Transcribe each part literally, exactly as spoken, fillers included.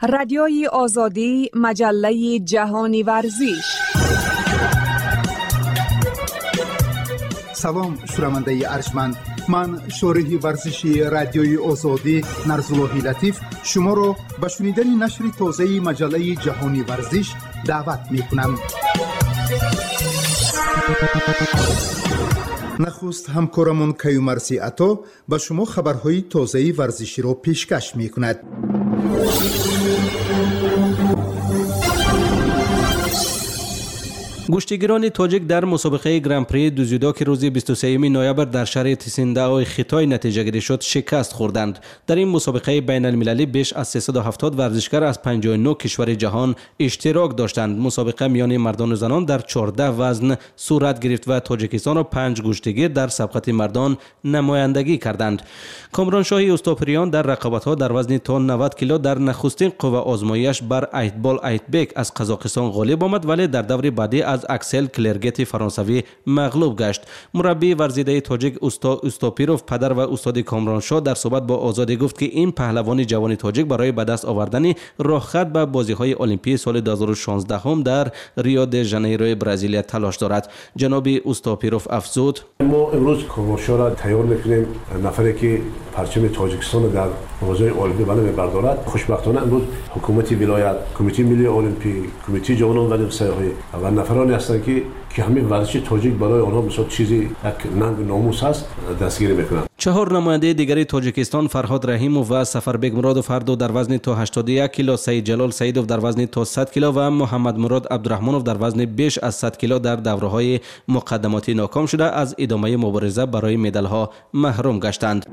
رادیوی آزادی، مجله جهانی ورزش. سلام شنونده ارجمند، من شارح ورزشی رادیوی آزادی نرزاللهی لطیف شما را به شنیدن نشر تازه مجله جهانی ورزش دعوت می کنم. نخست همکارمون کیومرثی عطا به شما خبرهای تازه ورزشی را پیشکش می کند. گشتیگیران تاجیک در مسابقه گرند پری دوزیدو که روز بیست و سوم نوامبر در شهر تسینداو خیتای نتیجه گیری شد شکست خوردند. در این مسابقه بین المللی بیش از سیصد و هفتاد ورزشکار از پنجاه و نه کشور جهان اشتراک داشتند. مسابقه میان مردان و زنان در چهارده وزن صورت گرفت و تاجیکستان و پنج گشتیگیر در سبقت مردان نمایندگی کردند. کامرانشاهی استوپریان در رقابت‌ها در وزن تا نود کیلو در نخستین قوه آزمایش بر ایتبال ایتبک از قزاقستان غالب آمد، ولی در دور بعدی از اکسل کلرگت فرانسوی مغلوب گشت. مربی ورزیده تاجیک استا استوپیروف پدر و استاد کامرانشاه در صحبت با آزادی گفت که این پهلوان جوان تاجیک برای به دست آوردن راهخط به بازی‌های المپیک سال دو هزار و شانزده هم در ریو د ژانیرو برزیل تلاش دارد. جناب استوپیروف افزود: ما امروز کامرانشاه را تیار می‌کنیم، نفری که پرچم تاجیکستان در بازی المپیک بالا می‌بردارد. خوشبختانه امروز حکومت ولایت، کمیته ملی المپیک، کمیته جوانان و سیاحی و نفرانی هستند که که همین ورزش تاجیک برای آنها مثلا چیزی یک ننگ ناموس هست دستگیری میکنند. چهار نماینده دیگری تاجیکستان فرهاد رحیموف و سفربگ مرادوف هر دو در وزن تا هشتاد و یک کیلو، سعید جلال سعیدوف در وزن تا صد کیلو و محمد مراد عبدالرحمنوف در وزن بیش از صد کیلو در دوره‌های مقدماتی ناکام شده از ادامه مبارزه برای مدال‌ها محروم گشتند.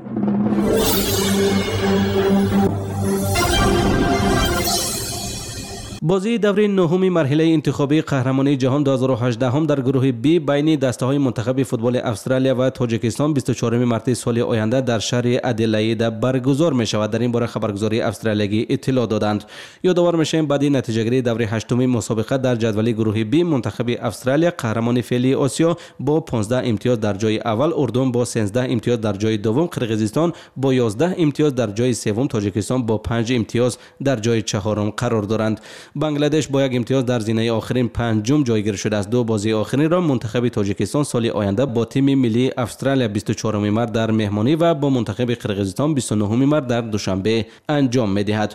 بازی دوره نهم مرحله انتخابی قهرمانی جهان دو هزار و هجده هم در گروه بی بین دسته‌های منتخب فوتبال استرالیا و تاجیکستان بیست و چهارم مارس سال آینده در شهر ادلاید برگزار می شود. در این باره خبرگزاری استرالیایی اطلاع دادند. یادآور میشیم بعد نتیجه گیری دوره هشتم مسابقه در جدول گروه بی منتخب استرالیا قهرمان فعلی آسیا با پانزده امتیاز در جای اول، اردن با سیزده امتیاز در جای دوم، قرقیزستان با یازده امتیاز در جای سوم، تاجیکستان با پنج امتیاز در جای چهارم قرار دارند. بنگلادش با یک امتیاز در زینه آخرین پنجم جایگیر شده است. دو بازی آخرین را منتخب تاجیکستان سال آینده با تیم ملی استرالیا بیست و چهارم مارس در مهمانی و با منتخب قرقیزستان بیست و نهم مارس در دوشنبه انجام می‌دهد.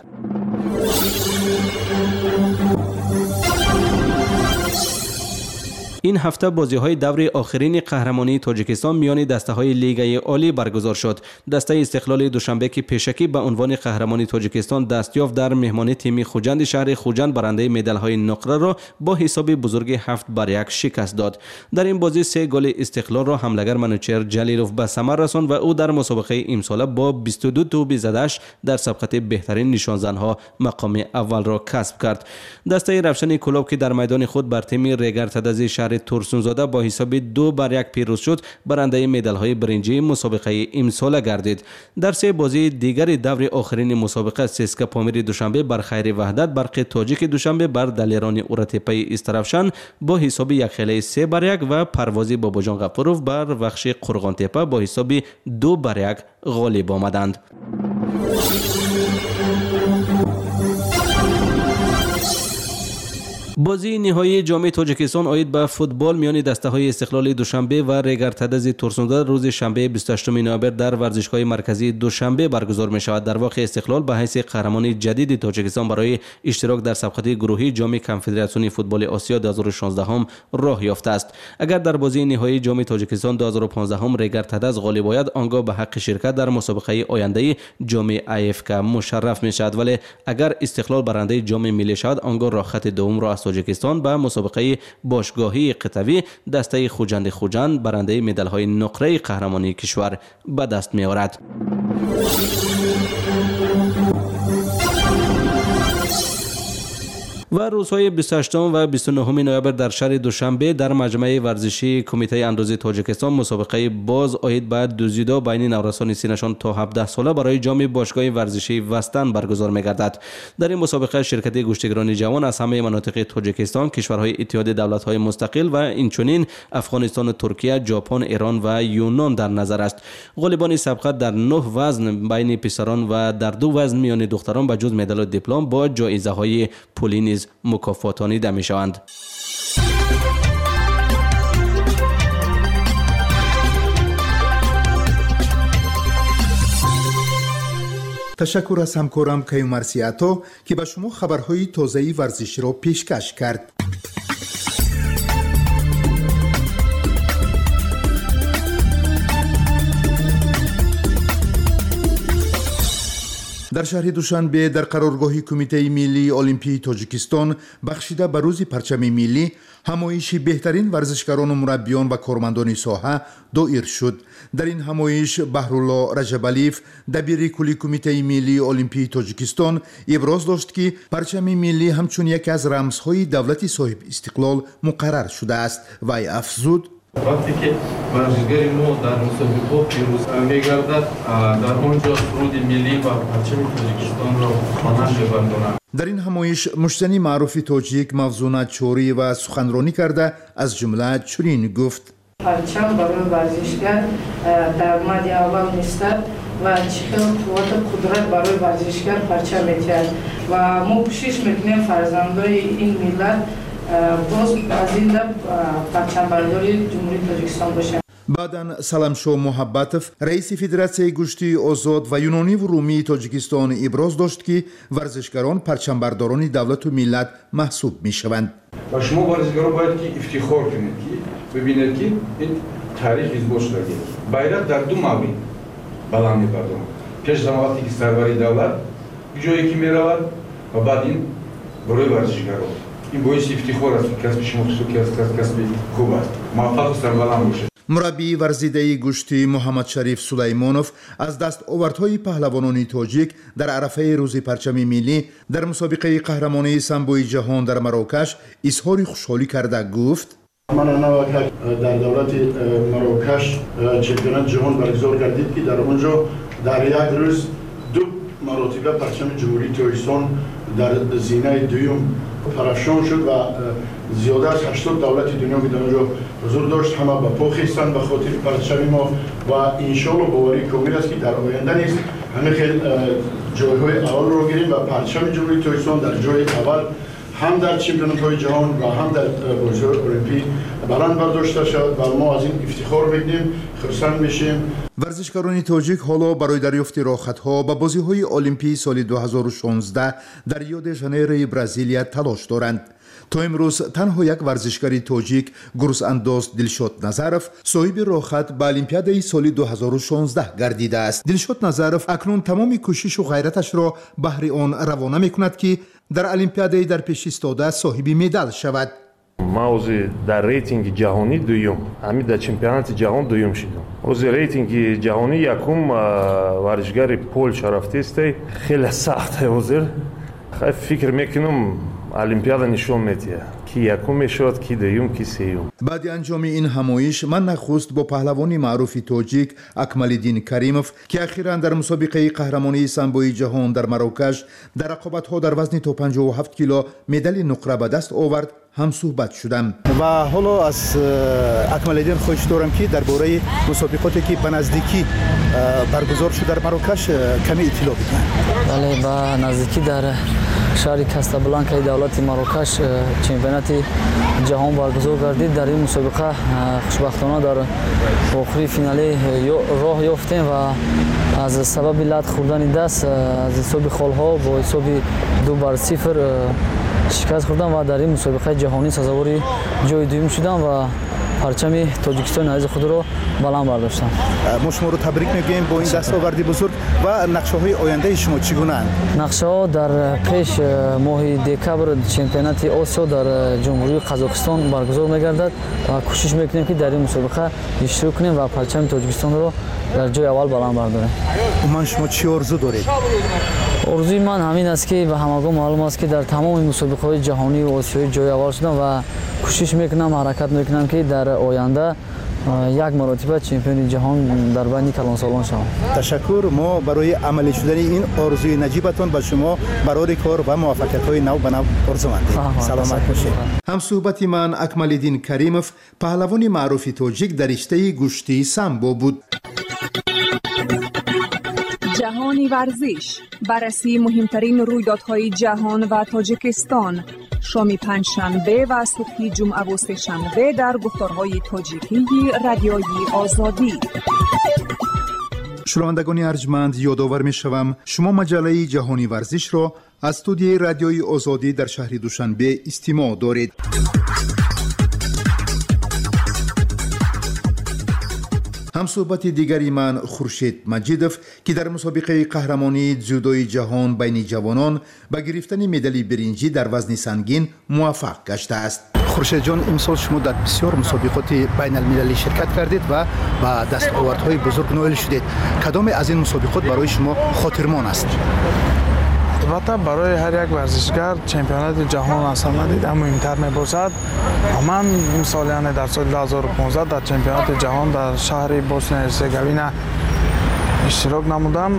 این هفته بازی‌های دور آخرین قهرمانی تاجیکستان میان دسته‌های لیگ عالی برگزار شد. دسته استقلال دوشنبه که پیشکی به عنوان قهرمانی تاجیکستان دست یافت در مهمانی تیم خوجند شهر خوجند برنده مدال‌های نقره را با حساب بزرگ هفت بر یک شکست داد. در این بازی سه گل استقلال را حمله‌گر منوچهر جلیلوف به ثمر رساند و او در مسابقه امسال با بیست و دو توپ زده‌اش در سبقت بهترین نشانزن‌ها مقام اول را کسب کرد. دسته رفشن کلوب که در میدان خود بر تیم رگرتدز شهر تورسونزاده با حساب دو بر یک پیروز شد، برنده مدال‌های برنجی مسابقه امسال گردید. در سه بازی دیگر دور آخرین مسابقه سیسکا پامیر دوشنبه بر خیر وحدت، برق تاجیک دوشنبه بر دلیران اورتپی استرافشان با حساب یک خیلی سه بر یک و پروازی باباجان غفوروف بر وخش قرغان تپه با حساب دو بر یک غالب آمدند. بازی نهایی جام تاجیکستان عاید به فوتبال میان دسته‌های استقلال دوشنبه و رگرتدز تورسونزاده روز شنبه بیست و هشتم نوامبر در ورزشگاه مرکزی دوشنبه برگزار می شود. در واقع استقلال به حیث قهرمان جدید تاجیکستان برای اشتراک در سبقت گروهی جام کنفدراسیون فوتبال آسیا دو هزار و شانزده هم راه یافته است. اگر در بازی نهایی جام تاجیکستان دو هزار و پانزده هم رگرتدز غالب آید، آنگاه به حق شرکت در مسابقه آینده جام ای اف کی مشرف می شود، ولی اگر استقلال برنده جام ملی شود، آنگاه راهخط دوم را تاجیکستان به مسابقه باشگاهی قطوی دسته خوجند خوجند برنده مدال‌های نقره قهرمانی کشور به دست می‌آورد. و روزهای بیست و هشتم و بیست و نهم نوامبر در شهر دوشنبه در مجمع ورزشی کمیته اندازه تاجیکستان مسابقه باز آید به دوزیدو بین نورسان سینشان تا هفده ساله برای جام باشگاه ورزشی وستن برگزار می‌گردد. در این مسابقه شرکت گشتیگران جوان از همه مناطق تاجیکستان، کشورهای اتحاد دولت‌های مستقل و اینچنین افغانستان، ترکیه، ژاپن، ایران و یونان در نظر است. غالبان سبقت در نه وزن بین پسران و در دو وزن میان دختران به جز مدال و دیپلم با جایزه‌های پولی نیز مکافاتانیده می‌شوند. تشکر از همکارم کیومرسی عطا که به شما خبرهای تازه ورزشی را پیشکش کرد. در شهر دوشنبه در قرارگاه کمیته ملی المپی تاجیکستان بخشیده به روز پرچم ملی همایش بهترین ورزشکاران و مربیان و کارمندان ساحه دایر شد. در این همایش بهرالله رجبالیف دبیر کلی کمیته ملی المپی تاجیکستان ابراز داشت که پرچم ملی همچون یکی از رمزهای دولت صاحب استقلال مقرر شده است و افزود: وقتی که ورزشگری ما در مسابقات پیروز می‌گردد، در آنجا سرود ملی و پرچم تاجیکستان را خواننده می‌گرداند. در این همایش مشتنی معروف تاجیک موضوع چوری و سخنرانی کرده از جمله چنین گفت: پرچم برای ورزشگر در مد اول نیست و چقدر قوت قدرت برای ورزشگر پرچم می‌دهد و ما کوشش می‌کنیم فرزندان این ملت باز از این لب پرچمبرداری جمهوری تاجیکستان باشه. بعداً سلامشو محبتف رئیس فدراسیون گشتی آزاد و یونانی و رومی تاجیکستان ابراز داشت که ورزشکاران پرچمبرداران دولت و ملت محسوب میشوند. و شما ورزشکاران باید که افتخار کنید که ببینید که این تاریخ ازباش دارید. bayrak در دو مابین بلند می‌گردد. پیش از وقتی که سروری دولت جایی که می‌رود و بعد این برای ورزشکاران این باعث افتخار است که کسب شما کسب خوب است. موفق و سربلند باشید. مربی ورزیده گشتی محمد شریف سلیمانوف از دست آوردهای پهلوانان تاجیک در عرفه روز پرچم ملی در مسابقه قهرمانی سامبوی جهان در مراکش اظهار خوشحالی کرده گفت: من آنها که در دولت مراکش چمپیونات جهان برگزار گردید که در اونجا در یک روز دو مراتبه پرچم جمهوری تاجیکستان در زینه دوم پرافشان شد و زیاده از هشتاد دولت دنیا که در اونجا حضور داشت. همه به پا خیستند به خاطر پرچم ما و انشالله باوری کامل است که در آینده نیست همه خیلی جایهای اول رو گیریم و پرچم جمهوری تاجیکستان در جای اول هم در چمپیونات‌های جهان و هم در بازی‌های المپیک بلند برداشته شود و ما از این افتخار می‌کنیم، خرسند میشیم. ورزشکاران تاجیک حالا برای دریافت راحت‌ها به بازی‌های المپی سال دو هزار و شانزده در ریو د ژانیروی برزیلیا تلاش دارند. تا امروز تنها یک ورزشکار تاجیک گروس انداز دلشاد نظرف صاحب راحت به المپیادای سال دو هزار و شانزده گردیده است. دلشاد نظرف اکنون تمام کوشش و غیرتش را بهر آن روانه می‌کند که در المپیادای در پیش ایستاده صاحب مدال شود. ما اوزی در ریتینگ جهانی دوم، همین در چمپیونات جهان دوم شدم. اوزی ریتینگ جهانی یکم ورزشکار پولش رفته است. خیلی سخته اوزی. خیلی فکر میکنم المپیادا نشون میده کی یکم میشد کی دوم کی سوم. بعد انجام این همایش من نخست با پهلوان معروف تاجیک اکمالالدین کریموف که اخیراً در مسابقه قهرمانی سامبوی جهان در مراکش در رقابت‌ها در وزن تا پنجاه و هفت کیلو مدال نقره به دست آورد هم صحبت شدم و حالا از اکمالالدین خواهش دارم که درباره مسابقاتی که به نزدیکی برگزار شد در مراکش کمی اطلاع بدهند. بله، با نزدیکی در شهر کاستابلانکای دولت مراکش چمپیونات جهان برگزار گردید. در این مسابقه خوشبختانه در آخری فینالی راه یافتیم و از سبب لط خوردن دست از حساب خالها با حساب دو بر صفر شکست خوردم و در این مسابقه جهانی سزاوار جای دوم شدم و پرچم تاجیکستان عزیز خود را بلند برداشتم. ما شما رو تبریک میگیم با این دستاوردی بزرگ و نقشه‌های آینده شما چگونه اند؟ نقشه‌ها در پیش ماه دکبر چمپیونات آسیا در جمهوری قزاقستان برگزار می‌گردد و کوشش می‌کنیم که در این مسابقه اشتراک کنیم و پرچم تاجیکستان را در جای اول بلند برداریم. من شما چی آرزو دارید؟ орзуи ман ҳамин аст ки ба ҳамагон маълум аст ки дар тамоми мусобиқаҳои ҷаҳонию осиёӣ ҷойавар шудам ва кӯшиш мекунам, ҳаракат мекунам ки дар оянда як маротиба чемпиони ҷаҳон дар байни калонсолон шавам. ташаккур. мо барои амалӣ шудани ин орзуи наҷибатон ба шумо барори кор ва муваффақиятҳои нав ба нав орзу мандем. саломат бошед. ҳамсӯҳбати ман Акмалиддин Каримов, паҳлавони маъруфи тоҷик дар риштаи гӯштии самбо буд. جهانی ورزش، بررسی مهمترین رویدادهای جهان و تاجیکستان، شام پنجشنبه و صبح جمعه و سه‌شنبه در گفتارهای تاجیکی رادیویی آزادی. شنوندگان ارجمند، یادآور می‌شوم شما مجله جهانی ورزش را از استودیوی رادیویی آزادی در شهر دوشنبه استماع دارید. همصحبت دیگری من خورشید مجیدов که در مسابقه قهرمانی дзюдои جهان بین جوانان به گرفتن مدال برنجی در وزن سنگین موفق گشته است. خورشید جان، امسال شما در بسیار مسابقات بین المللی شرکت کردید و با دستاوردهای بزرگ نائل شدید. کدام از این مسابقات برای شما خاطرمان است؟ البته برای هر یک ورزشگر چمپیونات جهان اصلا دیدن مهمتر میباشد. من امسال یعنی در سال دو هزار و پانزده در چمپیونات جهان در شهر بوسنیا هرزگوینا اشتراک نمودم.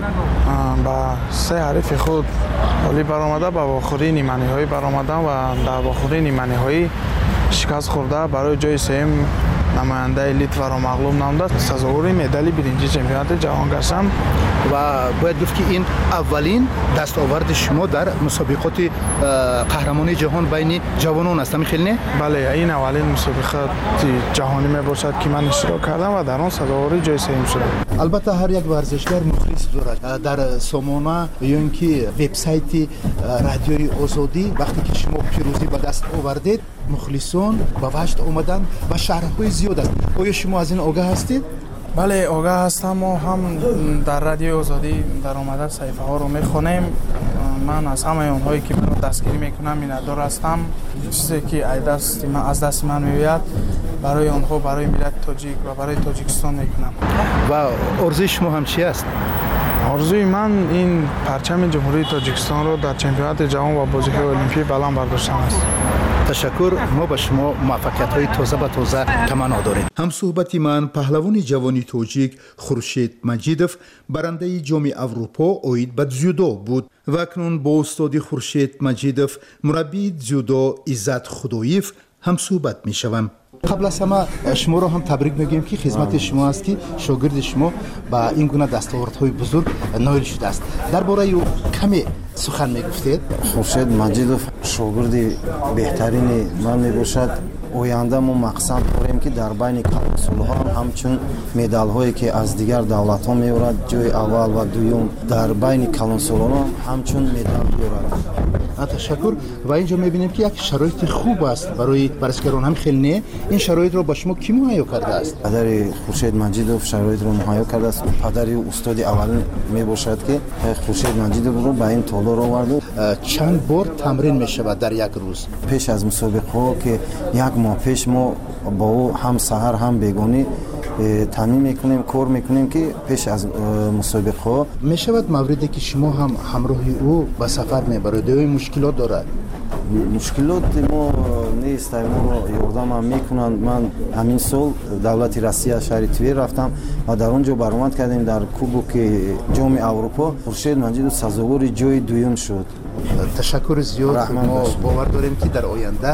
با سه حریف خود عالی برآمده به آخرین نیمه‌نهایی برآمدم و در آخرین نیمه‌نهایی شکست خورده برای جای سوم نماینده لیتوا را مغلوب نموده سزاوار مدال برنجی چمپیونات جهان گشتم. و باید گفت که این اولین دستاورد شما در مسابقات قهرمانی جهان بین جوانان است، خیلی نه؟ بله، این اولین مسابقات جهانی میباشد که من اشتراک کردم و در آن سزاوار جای سوم شدم. البته هر یک ورزشگر مخلص دارد. در سامانه یا اینکه وبسایت رادیوی آزادی وقتی که شما پیروزی به دست آوردید، مخلصان به وجد آمدن و شرح‌های زیاد است. آیا شما از این آگاه هستید؟ بله، آگاه هستم و هم در رادیو آزادی در آمده صحیفه ها رو میخونیم. من از همه اونهایی که من دستگیری میکنم میندار هستم. چیزی که دست من از دست من میوید برای آنها، برای ملت تاجیک و برای تاجیکستان میکنم. و آرزوی شما هم چی است؟ آرزوی من این پرچم جمهوری تاجیکستان رو در چمپیونات جهان و بازی‌های المپیک بلند برداشتن است. تشکر. ما به شما موفقیت های تازه به تازه تمنا داریم. هم صحبت من پهلوان جوانی توجیک خورشید مجیدов برنده جام اروپا اوید به дзюдо بود و اکنون با استاد خورشید مجیدов مربی дзюдо عزت خداییف هم صحبت می شوم. قبل از همه شما را هم تبریک میگیم که خدمت شما است که شاگرد شما با این گونه دستاوردهای بزرگ نائل شده است. درباره او کمی سخن میگفتید؟ خورشید مجیدов شاگرد بهترین من میباشد. آینده ما مقصد داریم که در بین کلانسولها هم همچون مدال هایی که از دیگر دولت ها میورد جای اول و دوم در بین کلانسولها همچون مدال بیورد. تشکر. و اینجا میبینیم که یک شرایط خوب است برای ورزشکاران، هم خیلی نه. این شرایط رو با شما کی مهیا کرده است؟ پدر خورشید مجیدов شرایط رو مهیا کرده است. پدر استاد اول میباشد که خورشید مجیدov رو به این تالار آورد. چند بار تمرین میشود در یک روز؟ پیش از مسابقه ها که یک ماه پیش ما با او هم سحر هم بیگانی تامین میکنیم، کار میکنیم که پیش از مسابقه ها میشود موردی که شما هم همراه او به سفر میبرید و مشکلات دارد؟ مشکلات ما نیست، ما رو یاردم هم میکنند. من همین سال دولت روسیه شهر تویر رفتم و در اونجا برآمد کردیم در کوبوک جام اروپا. خورشید مجیدov سزاوار جای دوم شد. تشکر زیاد. ما باور داریم که در آینده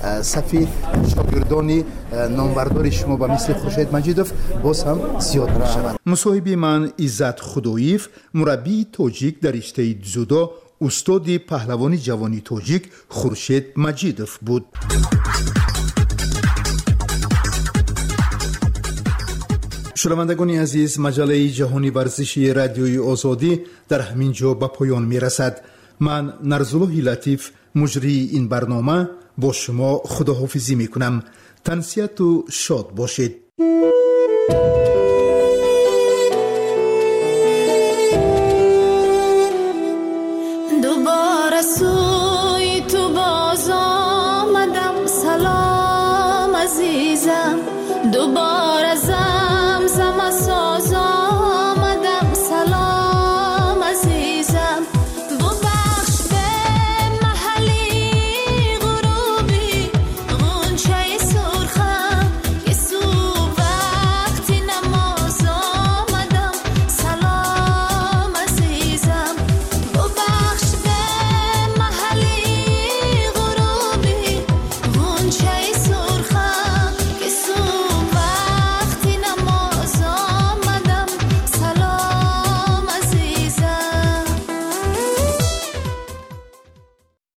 صفی شاگردان نامبردار شما به مثل خورشید مجیدov باز هم زیاد میشوند. مصاحب من عزت خداییف مربی تاجیک در رشته дзюдо استاد پهلوان جوانی تاجیک خورشید مجیدov بود. شنوندگان عزیز، مجله جهانی ورزشی رادیوی آزادی در همین جا به پایان میرسد. من نرزالله لطیف مجری این برنامه با شما خداحافظی میکنم. تنسیت و شاد باشید. دوباره